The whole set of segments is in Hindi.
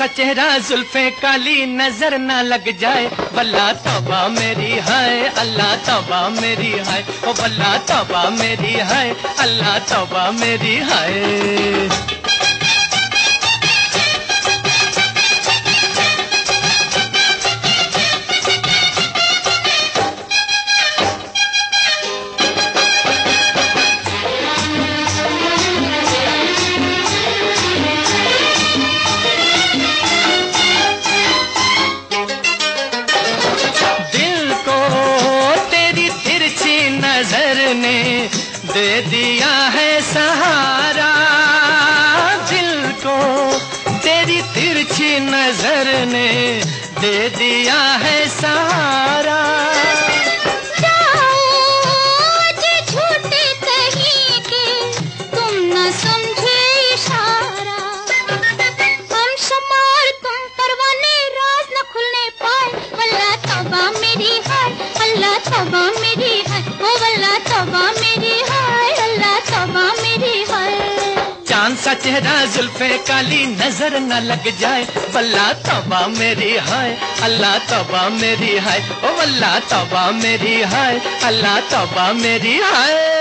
सा चेहरा जुल्फे काली नजर ना लग जाए, वल्ला तौबा मेरी है अल्लाह तौबा मेरी है, ओ वल्ला तौबा मेरी है अल्लाह तौबा मेरी है। नजर ने दे दिया है सहारा, दिल को तेरी तिरछी नजर ने दे दिया है सहारा। झूठे कहीं के तुम न समझे इशारा, हम शमार तुम परवाने राज न खुलने पाए, अल्लाह तौबा मेरी है अल्लाह तौबा मेरी है, ओ अल्लाह तौबा मेरी है अल्लाह तौबा मेरी है। चांद सा चेहरा जुल्फे काली नजर न लग जाए, वल्ला तौबा मेरी है अल्लाह तौबा मेरी है, ओ वल्ला तौबा मेरी है अल्लाह तौबा मेरी है।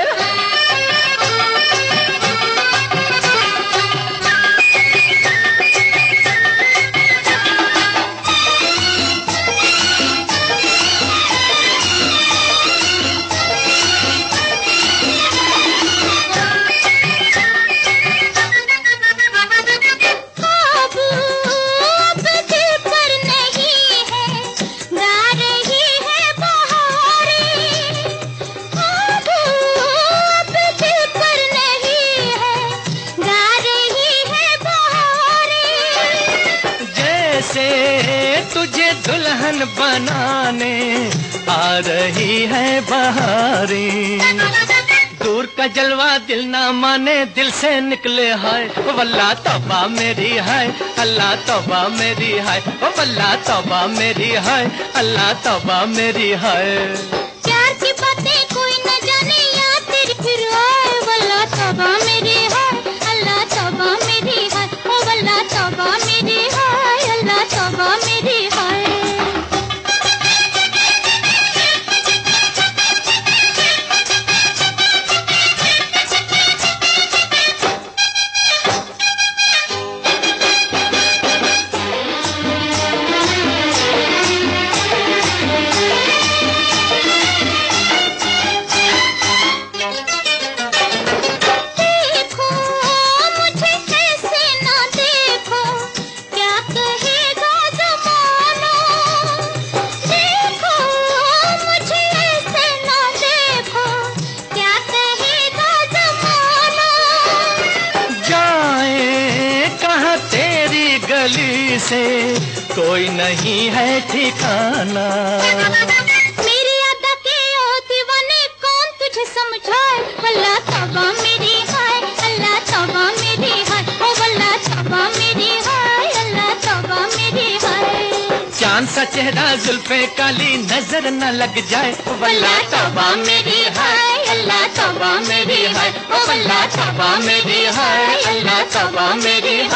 तुझे दुल्हन बनाने आ रही है बहारें, दूर का जलवा दिल ना माने दिल से निकले है, वल्ला तौबा मेरी है अल्लाह तौबा मेरी है, ओ वल्ला तौबा मेरी है अल्लाह तौबा मेरी है। प्यार की बातें कोई न जाने या तेरी फिर आए, वल्ला तौबा मेरी है अल्लाह तौबा मेरी है, ओ वल्ला तौबा मेरी है अल्लाह तौबा मेरी है। गली से कोई नहीं है ठिकाना, मेरी अदा के ओ दीवाने कौन तुझे समझाए, अल्लाह तौबा मेरी है अल्लाह तौबा मेरी है, ओ अल्लाह तौबा मेरी है अल्लाह तौबा मेरी है। चांद सा चेहरा जुल्फे काली नजर न लग जाए, अल्लाह तौबा मेरी है अल्लाह तौबा मेरी है, ओ अल्लाह तौबा मेरी है अल्लाह तौबा मेरी है।